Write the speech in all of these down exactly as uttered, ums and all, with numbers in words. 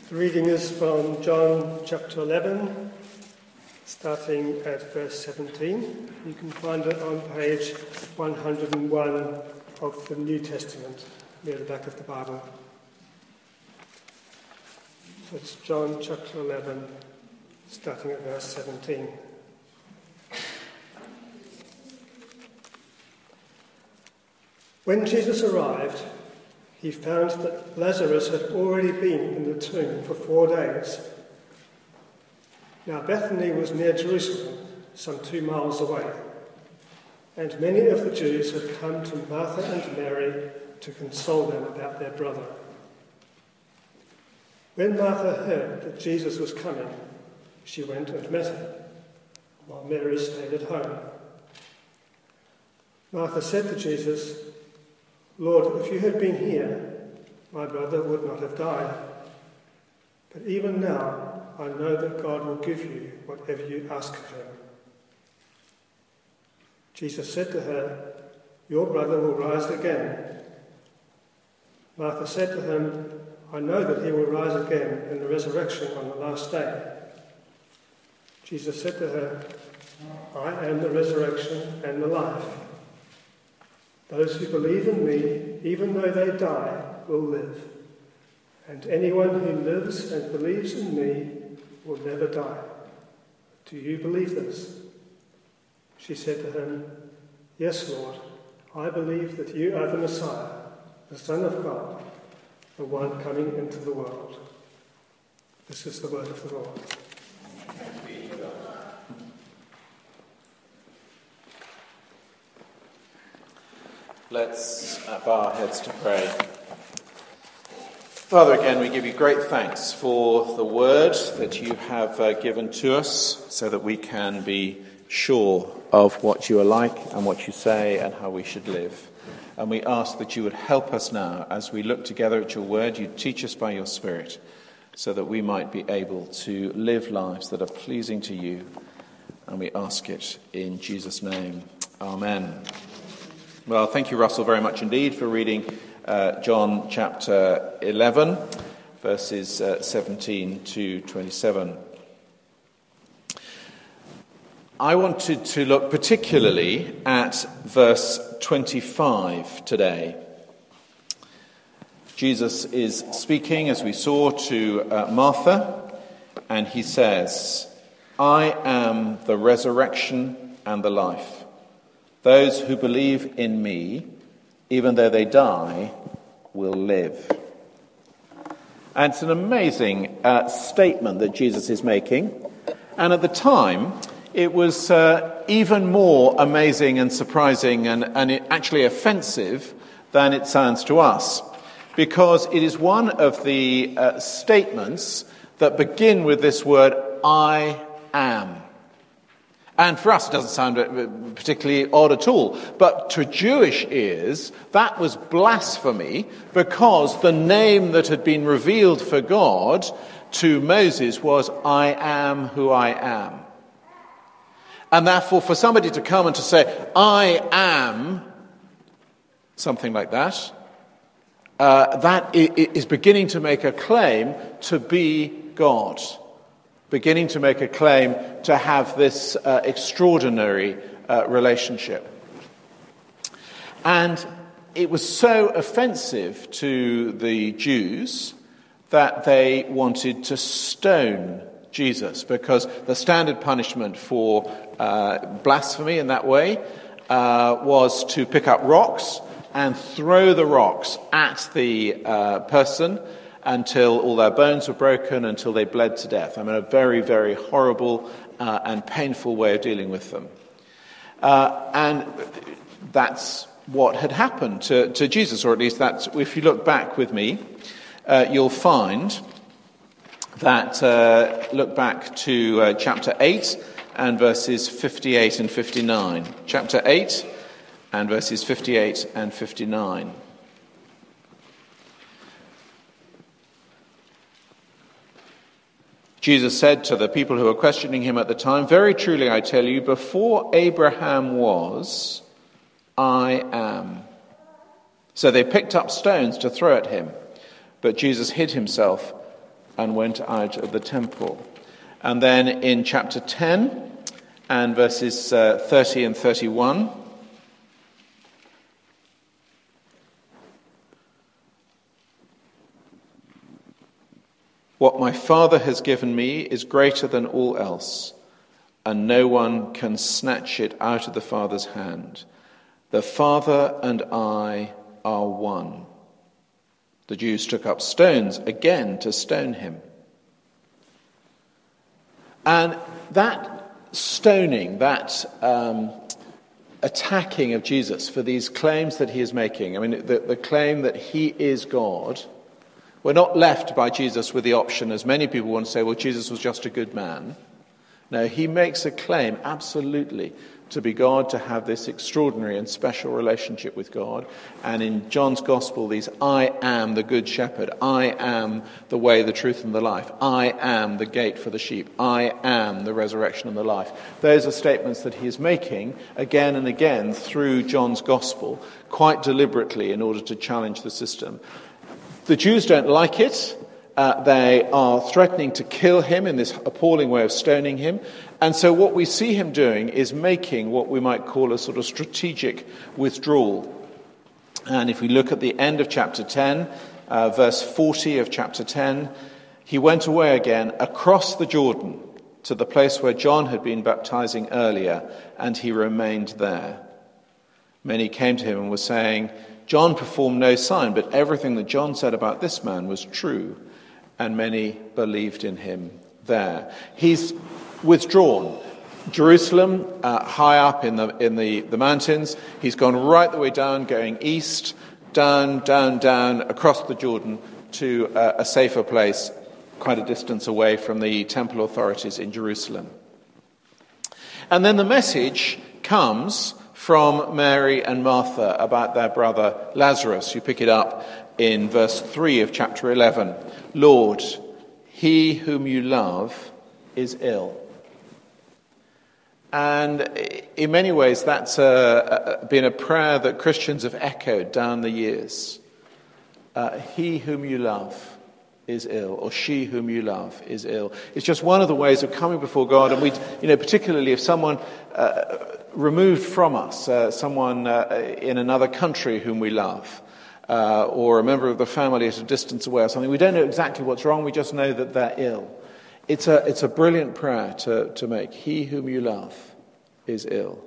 The reading is from John chapter eleven, starting at verse seventeen. You can find it on page one hundred and one of the New Testament, near the back of the Bible. So it's John chapter eleven, starting at verse seventeen. When Jesus arrived, he found that Lazarus had already been in the tomb for four days. Now Bethany was near Jerusalem, some two miles away, and many of the Jews had come to Martha and Mary to console them about their brother. When Martha heard that Jesus was coming, she went and met him, while Mary stayed at home. Martha said to Jesus, "Lord, if you had been here, my brother would not have died. But even now, I know that God will give you whatever you ask of him." Jesus said to her, "Your brother will rise again." Martha said to him, "I know that he will rise again in the resurrection on the last day." Jesus said to her, "I am the resurrection and the life. Those who believe in me, even though they die, will live. And anyone who lives and believes in me will never die. Do you believe this?" She said to him, "Yes, Lord, I believe that you are the Messiah, the Son of God, the one coming into the world." This is the word of the Lord. Let's bow our heads to pray. Father, again, we give you great thanks for the word that you have uh, given to us so that we can be sure of what you are like and what you say and how we should live. And we ask that you would help us now as we look together at your word. You teach us by your Spirit so that we might be able to live lives that are pleasing to you. And we ask it in Jesus' name. Amen. Well, thank you, Russell, very much indeed for reading uh, John chapter eleven, verses uh, seventeen to twenty-seven. I wanted to look particularly at verse twenty-five today. Jesus is speaking, as we saw, to uh, Martha, and he says, "I am the resurrection and the life. Those who believe in me, even though they die, will live." And it's an amazing uh, statement that Jesus is making. And at the time, it was uh, even more amazing and surprising and, and it actually offensive than it sounds to us. Because it is one of the uh, statements that begin with this word, "I am." And for us, it doesn't sound particularly odd at all. But to Jewish ears, that was blasphemy because the name that had been revealed for God to Moses was, "I am who I am." And therefore, for somebody to come and to say, "I am," something like that, uh, that is beginning to make a claim to be God. Beginning to make a claim to have this uh, extraordinary uh, relationship. And it was so offensive to the Jews that they wanted to stone Jesus, because the standard punishment for uh, blasphemy in that way uh, was to pick up rocks and throw the rocks at the uh, person until all their bones were broken, until they bled to death. I mean, a very, very horrible uh, and painful way of dealing with them. Uh, and that's what had happened to, to Jesus, or at least that's, if you look back with me, uh, you'll find that, uh, look back to uh, chapter eight and verses fifty-eight and fifty-nine. Chapter eight and verses fifty-eight and fifty-nine. Jesus said to the people who were questioning him at the time, "Very truly I tell you, before Abraham was, I am." So they picked up stones to throw at him, but Jesus hid himself and went out of the temple. And then in chapter ten and verses uh, thirty and thirty-one, what my Father has given me is greater than all else, and no one can snatch it out of the Father's hand. The Father and I are one. The Jews took up stones again to stone him. And that stoning, that um, attacking of Jesus for these claims that he is making, I mean, the, the claim that he is God, we're not left by Jesus with the option, as many people want to say, well, Jesus was just a good man. No, he makes a claim, absolutely, to be God, to have this extraordinary and special relationship with God. And in John's Gospel, these, I am the good shepherd. I am the way, the truth, and the life. I am the gate for the sheep. I am the resurrection and the life. Those are statements that he is making again and again through John's Gospel, quite deliberately in order to challenge the system. The Jews don't like it. Uh, they are threatening to kill him in this appalling way of stoning him. And so what we see him doing is making what we might call a sort of strategic withdrawal. And if we look at the end of chapter ten, uh, verse forty of chapter ten, he went away again across the Jordan to the place where John had been baptizing earlier, and he remained there. Many came to him and were saying, John performed no sign, but everything that John said about this man was true. And many believed in him there. He's withdrawn. Jerusalem, uh, high up in the in the, the mountains. He's gone right the way down, going east, down, down, down, across the Jordan to uh, a safer place, quite a distance away from the temple authorities in Jerusalem. And then the message comes from Mary and Martha about their brother Lazarus. You pick it up in verse three of chapter eleven. Lord, he whom you love is ill. And in many ways that's a, a, been a prayer that Christians have echoed down the years. Uh, he whom you love is ill, or she whom you love is ill. It's just one of the ways of coming before God. And we, you know, particularly if someone uh, removed from us, uh, someone uh, in another country whom we love, Uh, or a member of the family at a distance away or something. We don't know exactly what's wrong, we just know that they're ill. It's a, it's a brilliant prayer to, to make. He whom you love is ill.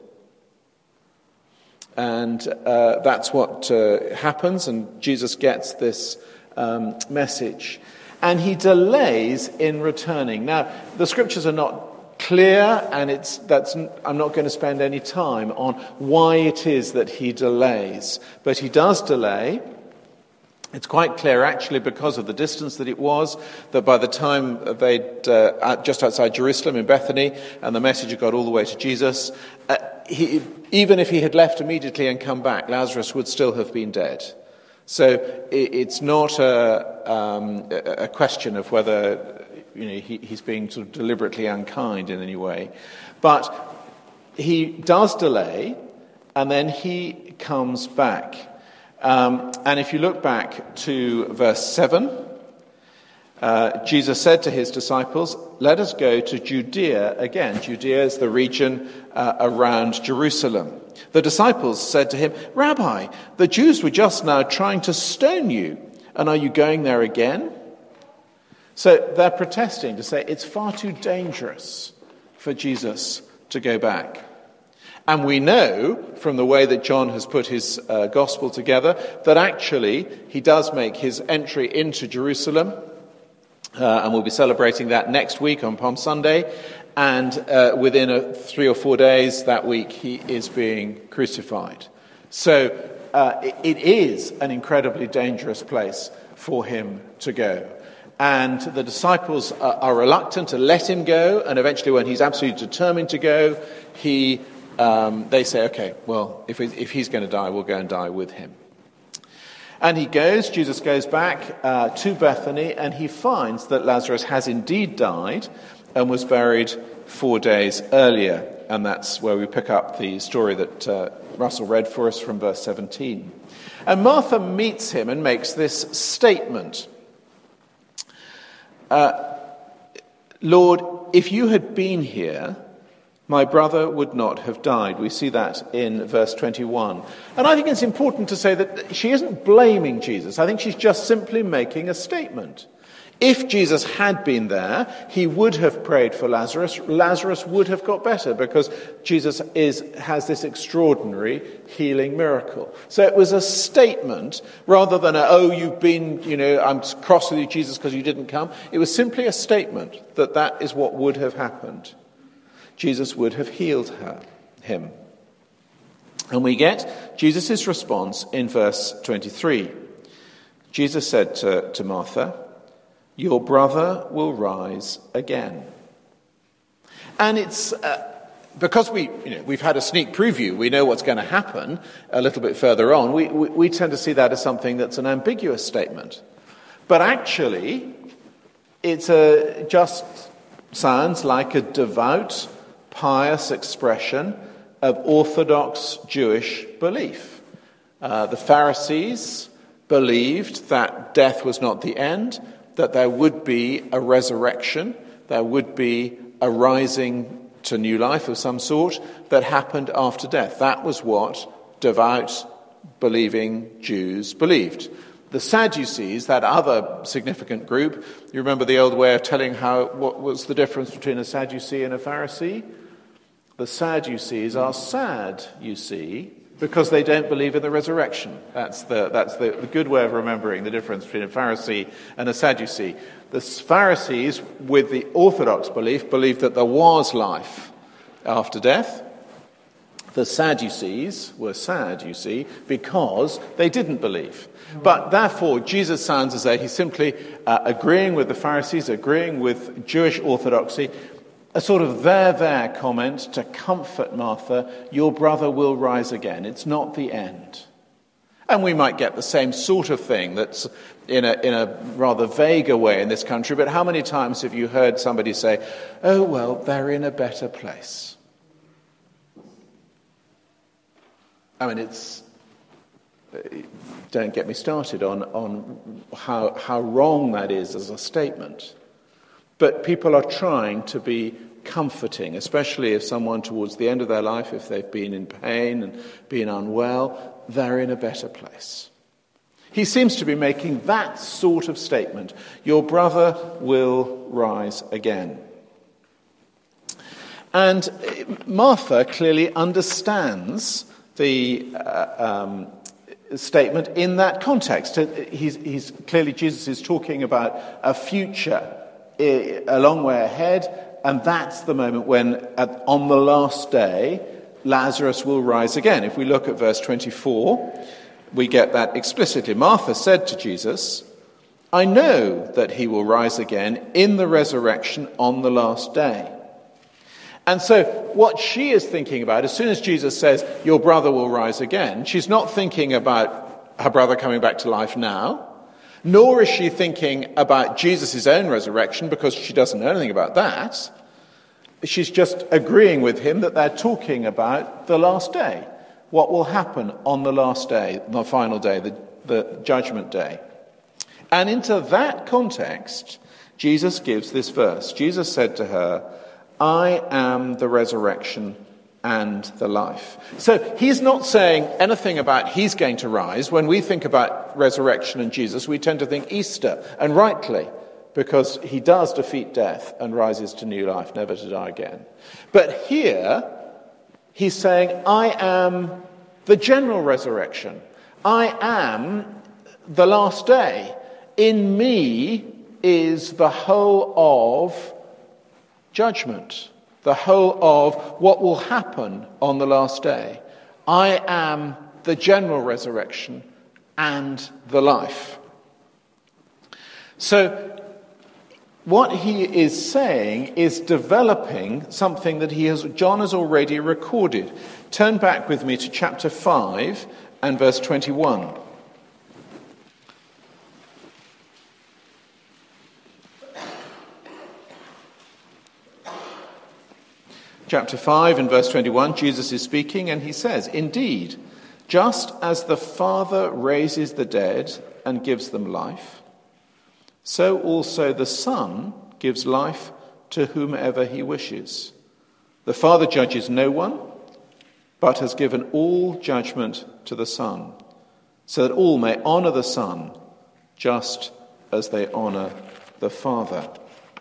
And uh, that's what uh, happens, and Jesus gets this um, message. And he delays in returning. Now, the scriptures are not clear, and it's that's I'm not going to spend any time on why it is that he delays, but he does delay. It's quite clear, actually, because of the distance that it was, that by the time they'd uh, just outside Jerusalem in Bethany, and the message had got all the way to Jesus, uh, he, even if he had left immediately and come back, Lazarus would still have been dead. So it, it's not a, um, a question of whether You know, he, he's being sort of deliberately unkind in any way. But he does delay, and then he comes back. Um, and if you look back to verse seven, uh, Jesus said to his disciples, let us go to Judea again. Judea is the region uh, around Jerusalem. The disciples said to him, Rabbi, the Jews were just now trying to stone you, and are you going there again? So they're protesting to say it's far too dangerous for Jesus to go back. And we know from the way that John has put his uh, gospel together that actually he does make his entry into Jerusalem. Uh, and we'll be celebrating that next week on Palm Sunday. And uh, within a, three or four days that week, he is being crucified. So uh, it, it is an incredibly dangerous place for him to go. And the disciples are, are reluctant to let him go. And eventually, when he's absolutely determined to go, he um, they say, okay, well, if, if he's going to die, we'll go and die with him. And he goes, Jesus goes back uh, to Bethany, and he finds that Lazarus has indeed died and was buried four days earlier. And that's where we pick up the story that uh, Russell read for us from verse seventeen. And Martha meets him and makes this statement. uh, Lord, if you had been here, my brother would not have died. We see that in verse twenty-one. And I think it's important to say that she isn't blaming Jesus. I think she's just simply making a statement. If Jesus had been there, he would have prayed for Lazarus. Lazarus would have got better because Jesus is, has this extraordinary healing miracle. So it was a statement rather than a, oh, you've been, you know, I'm cross with you, Jesus, because you didn't come. It was simply a statement that that is what would have happened. Jesus would have healed her, him. And we get Jesus' response in verse twenty-three. Jesus said to, to Martha, your brother will rise again. And it's uh, because we, you know, we've had a sneak preview, we know what's going to happen a little bit further on, we, we, we tend to see that as something that's an ambiguous statement. But actually, it's a, just sounds like a devout, pious expression of Orthodox Jewish belief. Uh, the Pharisees believed that death was not the end, that there would be a resurrection, there would be a rising to new life of some sort that happened after death. That was what devout, believing Jews believed. The Sadducees, that other significant group, you remember the old way of telling how what was the difference between a Sadducee and a Pharisee? The Sadducees are sad, you see, because they don't believe in the resurrection. That's the that's the, the good way of remembering the difference between a Pharisee and a Sadducee. The Pharisees, with the Orthodox belief, believed that there was life after death. The Sadducees were sad, you see, because they didn't believe. But therefore, Jesus sounds as though he's simply uh, agreeing with the Pharisees, agreeing with Jewish orthodoxy, a sort of there, there comment to comfort Martha, your brother will rise again. It's not the end. And we might get the same sort of thing that's in a, in a rather vague way in this country, but how many times have you heard somebody say, oh, well, they're in a better place? I mean, it's... Don't get me started on, on how, how wrong that is as a statement. But people are trying to be comforting, especially if someone towards the end of their life, if they've been in pain and been unwell, they're in a better place. He seems to be making that sort of statement. Your brother will rise again. And Martha clearly understands the uh, um, statement in that context. He's, he's clearly, Jesus is talking about a future a long way ahead, and that's the moment when, at, on the last day, Lazarus will rise again. If we look at verse twenty-four, we get that explicitly. Martha said to Jesus, I know that he will rise again in the resurrection on the last day. And so what she is thinking about, as soon as Jesus says, your brother will rise again, she's not thinking about her brother coming back to life now, nor is she thinking about Jesus' own resurrection, because she doesn't know anything about that. She's just agreeing with him that they're talking about the last day, what will happen on the last day, the final day, the, the judgment day. And into that context, Jesus gives this verse. Jesus said to her, I am the resurrection and the life. So he's not saying anything about he's going to rise. When we think about resurrection and Jesus, we tend to think Easter, and rightly, because he does defeat death and rises to new life, never to die again. But here, he's saying, I am the general resurrection. I am the last day. In me is the whole of judgment, the whole of what will happen on the last day. I am the general resurrection and the life. So what he is saying is developing something that he has, John has already recorded. Turn back with me to chapter five and verse twenty-one. Chapter five and verse twenty-one, Jesus is speaking and he says, indeed, just as the Father raises the dead and gives them life, so also the Son gives life to whomever he wishes. The Father judges no one, but has given all judgment to the Son, so that all may honour the Son just as they honour the Father.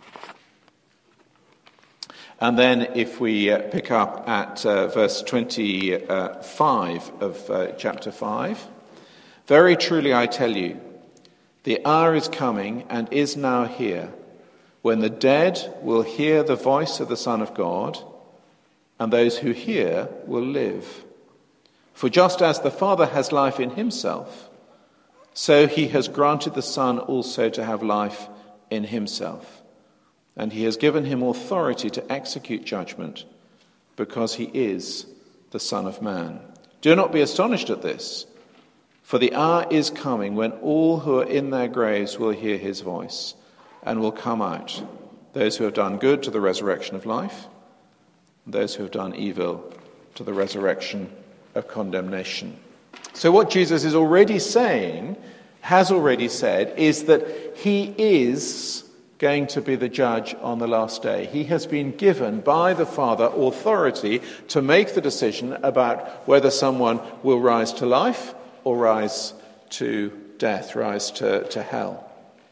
And then if we uh, pick up at uh, verse twenty-five of uh, chapter five, very truly I tell you, the hour is coming and is now here, when the dead will hear the voice of the Son of God, and those who hear will live. For just as the Father has life in himself, so he has granted the Son also to have life in himself. And he has given him authority to execute judgment, because he is the Son of Man. Do not be astonished at this, for the hour is coming when all who are in their graves will hear his voice and will come out, those who have done good to the resurrection of life, and those who have done evil to the resurrection of condemnation. So what Jesus is already saying, has already said, is that he is going to be the judge on the last day. He has been given by the Father authority to make the decision about whether someone will rise to life or rise to death, rise to, to hell.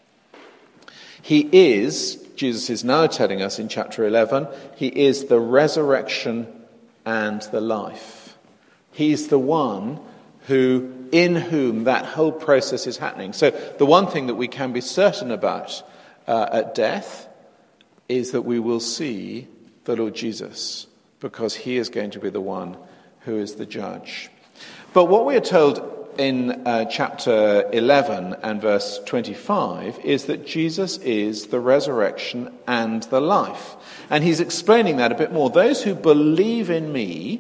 He is, Jesus is now telling us in chapter eleven, he is the resurrection and the life. He's the one who, in whom that whole process is happening. So the one thing that we can be certain about uh, at death is that we will see the Lord Jesus, because he is going to be the one who is the judge. But what we are told in uh, chapter eleven and verse twenty-five is that Jesus is the resurrection and the life. And he's explaining that a bit more. Those who believe in me,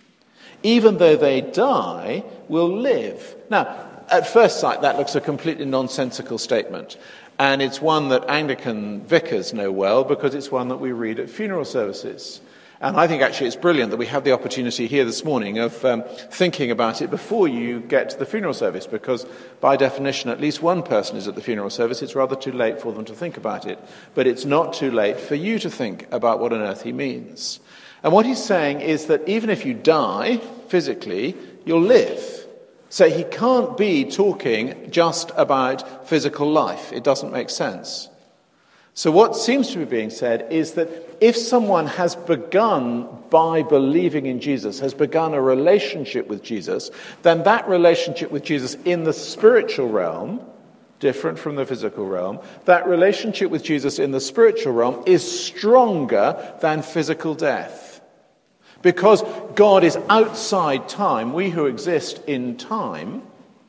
even though they die, will live. Now, at first sight, that looks a completely nonsensical statement. And it's one that Anglican vicars know well, because it's one that we read at funeral services. And I think actually it's brilliant that we have the opportunity here this morning of um, thinking about it before you get to the funeral service, because by definition at least one person is at the funeral service. It's rather too late for them to think about it. But it's not too late for you to think about what on earth he means. And what he's saying is that even if you die physically, you'll live. So he can't be talking just about physical life. It doesn't make sense. So what seems to be being said is that if someone has begun by believing in Jesus, has begun a relationship with Jesus, then that relationship with Jesus in the spiritual realm, different from the physical realm, that relationship with Jesus in the spiritual realm is stronger than physical death. Because God is outside time, we who exist in time,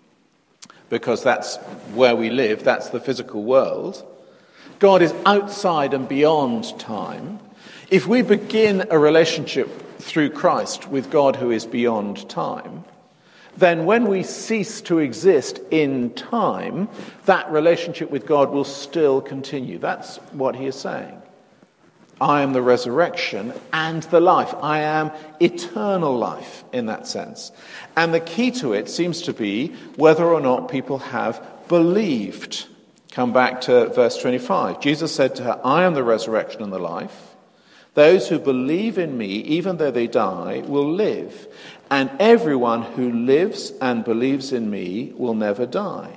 because that's where we live, that's the physical world, God is outside and beyond time. If we begin a relationship through Christ with God who is beyond time, then when we cease to exist in time, that relationship with God will still continue. That's what he is saying. I am the resurrection and the life. I am eternal life in that sense. And the key to it seems to be whether or not people have believed. Come back to verse twenty-five. Jesus said to her, I am the resurrection and the life. Those who believe in me, even though they die, will live. And everyone who lives and believes in me will never die.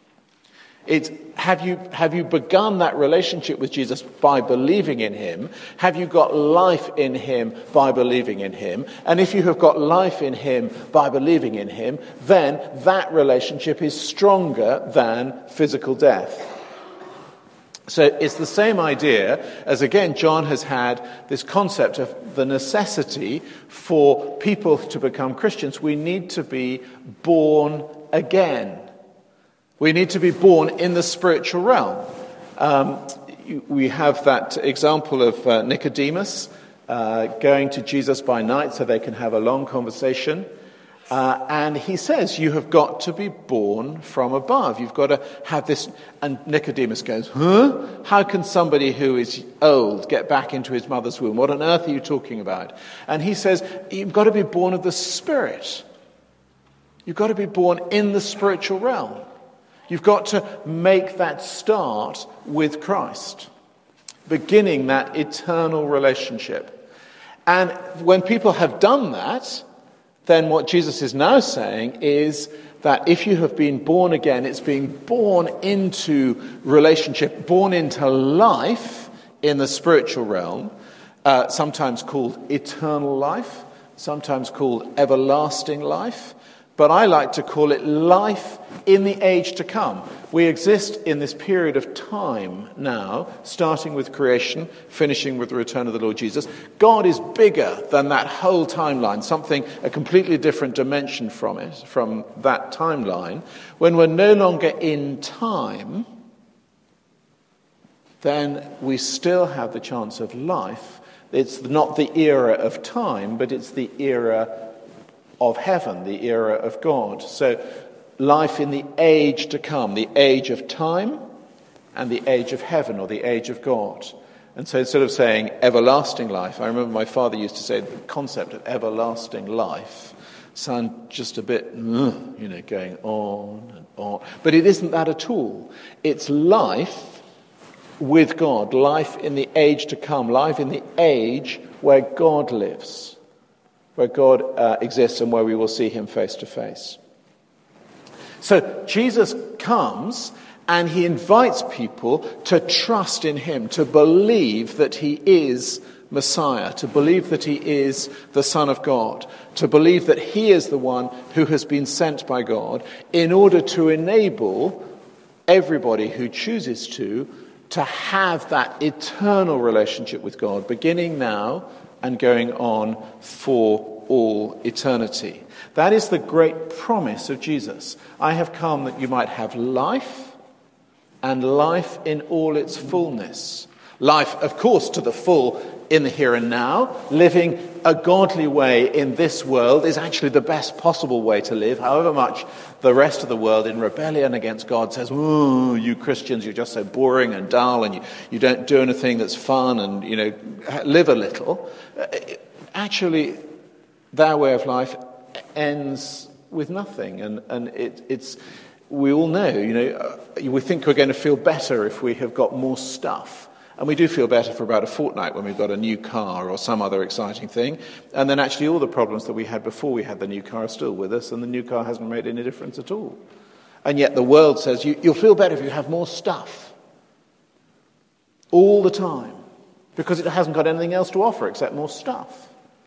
It's, have you, have you begun that relationship with Jesus by believing in him? Have you got life in him by believing in him? And if you have got life in him by believing in him, then that relationship is stronger than physical death. So it's the same idea as, again, John has had this concept of the necessity for people to become Christians. We need to be born again. We need to be born in the spiritual realm. Um, we have that example of uh, Nicodemus uh, going to Jesus by night so they can have a long conversation. Uh, and he says, you have got to be born from above. You've got to have this. And Nicodemus goes, huh? How can somebody who is old get back into his mother's womb? What on earth are you talking about? And he says, you've got to be born of the Spirit. You've got to be born in the spiritual realm. You've got to make that start with Christ, beginning that eternal relationship. And when people have done that, then what Jesus is now saying is that if you have been born again, it's being born into relationship, born into life in the spiritual realm, uh, sometimes called eternal life, sometimes called everlasting life. But I like to call it life in the age to come. We exist in this period of time now, starting with creation, finishing with the return of the Lord Jesus. God is bigger than that whole timeline, something, a completely different dimension from it, from that timeline. When we're no longer in time, then we still have the chance of life. It's not the era of time, but it's the era of heaven, the era of God. So life in the age to come, the age of time and the age of heaven, or the age of God. And so instead of saying everlasting life, I remember my father used to say the concept of everlasting life sound just a bit, you know, going on and on. But it isn't that at all. It's life with God, life in the age to come, life in the age where God lives, where God uh, exists and where we will see him face to face. So Jesus comes and he invites people to trust in him, to believe that he is Messiah, to believe that he is the Son of God, to believe that he is the one who has been sent by God in order to enable everybody who chooses to, to have that eternal relationship with God, beginning now and going on for all eternity. That is the great promise of Jesus. I have come that you might have life, and life in all its fullness. Life, of course, to the full in the here and now. Living a godly way in this world is actually the best possible way to live, however much the rest of the world in rebellion against God says, "Ooh, you Christians, you're just so boring and dull, and you, you don't do anything that's fun, and, you know, live a little." Actually, their way of life ends with nothing, and, and it, it's, we all know, you know, uh, we think we're going to feel better if we have got more stuff. And we do feel better for about a fortnight when we've got a new car or some other exciting thing. And then actually all the problems that we had before we had the new car are still with us, and the new car hasn't made any difference at all. And yet the world says you, you'll feel better if you have more stuff. All the time. Because it hasn't got anything else to offer except more stuff.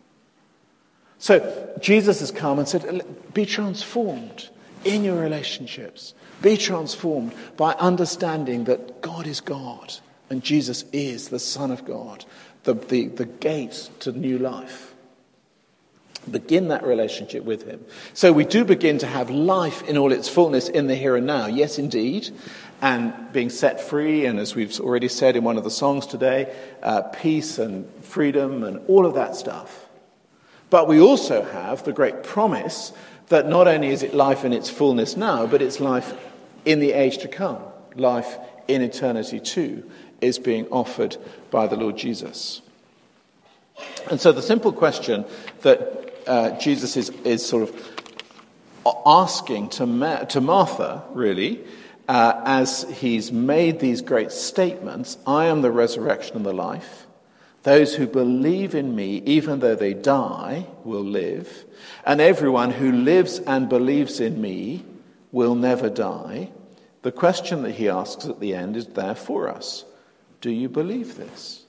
So Jesus has come and said, be transformed in your relationships. Be transformed by understanding that God is God. And Jesus is the Son of God, the, the, the gate to new life. Begin that relationship with him. So we do begin to have life in all its fullness in the here and now. Yes, indeed. And being set free, and as we've already said in one of the songs today, uh, peace and freedom and all of that stuff. But we also have the great promise that not only is it life in its fullness now, but it's life in the age to come. Life in eternity too is being offered by the Lord Jesus. And so the simple question that uh, Jesus is, is sort of asking to, Ma- to Martha, really, uh, as he's made these great statements, I am the resurrection and the life. Those who believe in me, even though they die, will live. And everyone who lives and believes in me will never die. The question that he asks at the end is there for us. Do you believe this?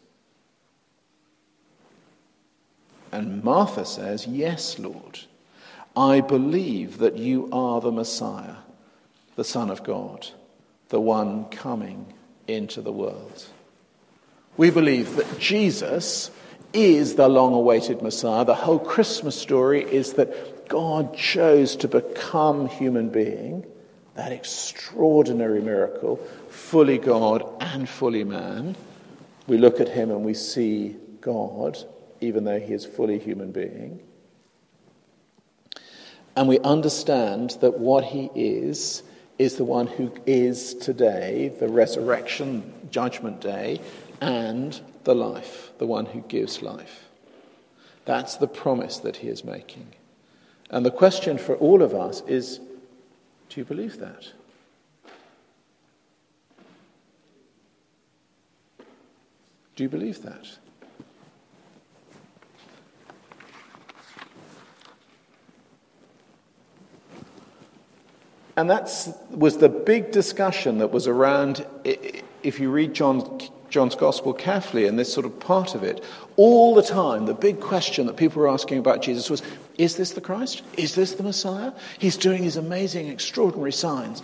And Martha says, yes, Lord. I believe that you are the Messiah, the Son of God, the one coming into the world. We believe that Jesus is the long-awaited Messiah. The whole Christmas story is that God chose to become human being, that extraordinary miracle, fully God and fully man. We look at him and we see God, even though he is fully human being. And we understand that what he is, is the one who is today, the resurrection, judgment day, and the life, the one who gives life. That's the promise that he is making. And the question for all of us is, do you believe that? Do you believe that? And that was the big discussion that was around, if you read John, John's Gospel carefully, and this sort of part of it, all the time, the big question that people were asking about Jesus was, is this the Christ? Is this the Messiah? He's doing these amazing, extraordinary signs.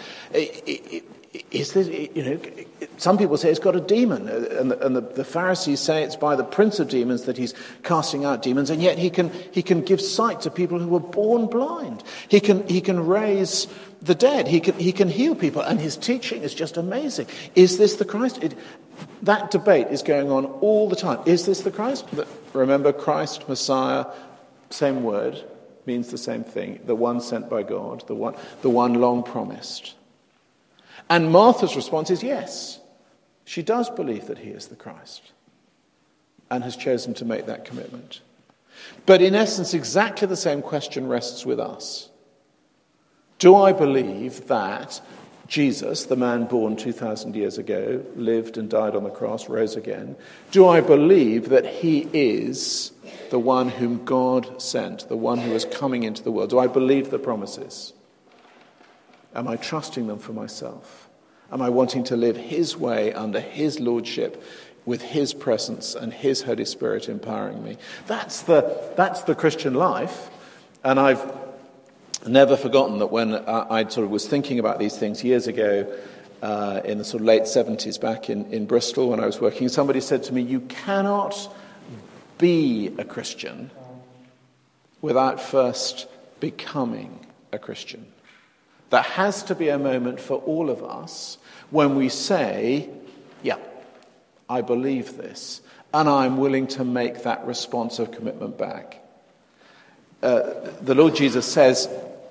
Is this, you know, some people say it's got a demon, and the, and the, the Pharisees say it's by the prince of demons that he's casting out demons, and yet he can he can give sight to people who were born blind. He can he can raise the dead. He can he can heal people, and his teaching is just amazing. Is this the Christ? It, that debate is going on all the time. Is this the Christ? Remember, Christ, Messiah, same word, means the same thing. The one sent by God, the one the one long promised. And Martha's response is yes. She does believe that he is the Christ and has chosen to make that commitment. But in essence, exactly the same question rests with us. Do I believe that Jesus, the man born two thousand years ago, lived and died on the cross, rose again? Do I believe that he is the one whom God sent, the one who is coming into the world? Do I believe the promises? Am I trusting them for myself? Am I wanting to live his way under his lordship with his presence and his Holy Spirit empowering me? That's the, that's the Christian life. And I've never forgotten that when I, I sort of was thinking about these things years ago, uh, in the sort of late seventies back in, in Bristol when I was working, somebody said to me, you cannot be a Christian without first becoming a Christian. There has to be a moment for all of us when we say, yeah, I believe this, and I'm willing to make that responsive commitment back. Uh, the Lord Jesus says,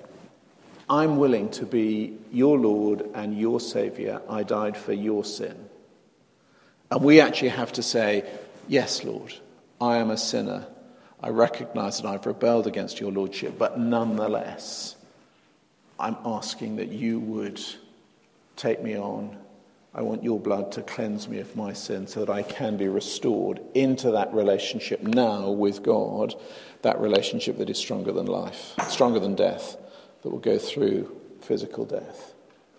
I'm willing to be your Lord and your Saviour. I died for your sin. And we actually have to say, yes, Lord, I am a sinner. I recognise that I've rebelled against your Lordship, but nonetheless, I'm asking that you would take me on. I want your blood to cleanse me of my sin so that I can be restored into that relationship now with God, that relationship that is stronger than life, stronger than death, that will go through physical death.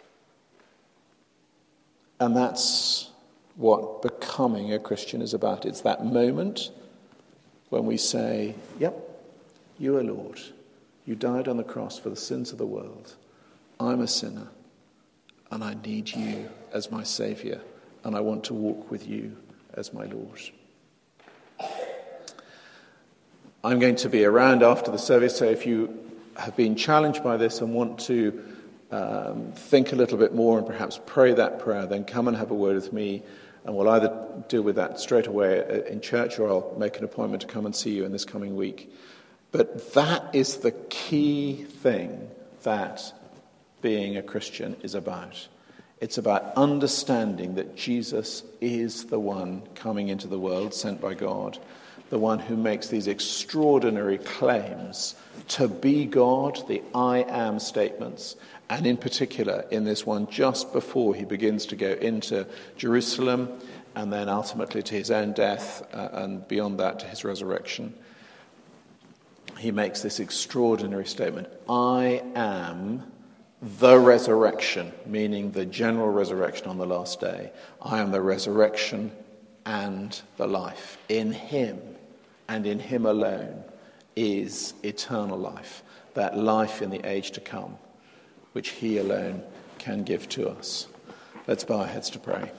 And that's what becoming a Christian is about. It's that moment when we say, yep, you are Lord. You died on the cross for the sins of the world. I'm a sinner, and I need you as my Saviour, and I want to walk with you as my Lord. I'm going to be around after the service, so if you have been challenged by this and want to um, think a little bit more and perhaps pray that prayer, then come and have a word with me, and we'll either deal with that straight away in church, or I'll make an appointment to come and see you in this coming week. But that is the key thing that being a Christian is about. It's about understanding that Jesus is the one coming into the world, sent by God, the one who makes these extraordinary claims to be God, the I am statements, and in particular in this one just before he begins to go into Jerusalem and then ultimately to his own death uh, and beyond that to his resurrection. He makes this extraordinary statement, I am the resurrection, meaning the general resurrection on the last day. I am the resurrection and the life. In him and in him alone is eternal life, that life in the age to come, which he alone can give to us. Let's bow our heads to pray.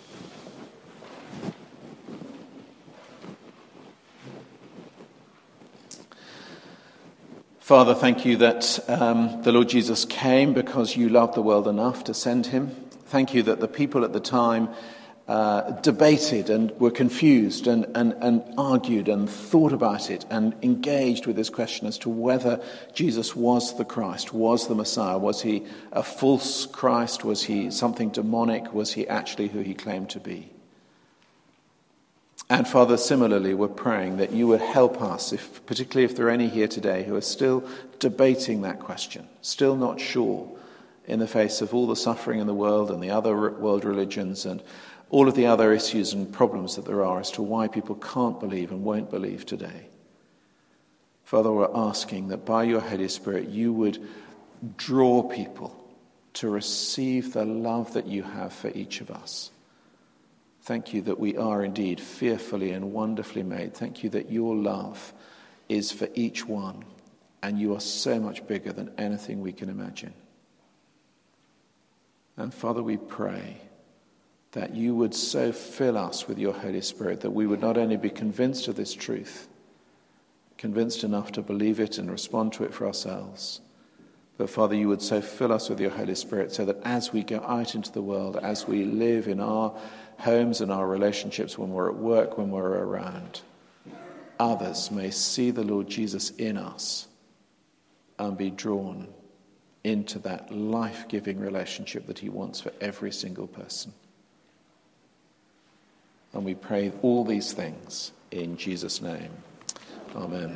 Father, thank you that um, the Lord Jesus came because you loved the world enough to send him. Thank you that the people at the time uh, debated and were confused and, and, and argued and thought about it and engaged with this question as to whether Jesus was the Christ, was the Messiah. Was he a false Christ? Was he something demonic? Was he actually who he claimed to be? And Father, similarly, we're praying that you would help us, if, particularly if there are any here today who are still debating that question, still not sure in the face of all the suffering in the world and the other world religions and all of the other issues and problems that there are as to why people can't believe and won't believe today. Father, we're asking that by your Holy Spirit you would draw people to receive the love that you have for each of us. Thank you that we are indeed fearfully and wonderfully made. Thank you that your love is for each one, and you are so much bigger than anything we can imagine. And Father, we pray that you would so fill us with your Holy Spirit that we would not only be convinced of this truth, convinced enough to believe it and respond to it for ourselves, but Father, you would so fill us with your Holy Spirit so that as we go out into the world, as we live in our homes and our relationships, when we're at work, when we're around, others may see the Lord Jesus in us and be drawn into that life-giving relationship that he wants for every single person. And we pray all these things in Jesus' name. Amen.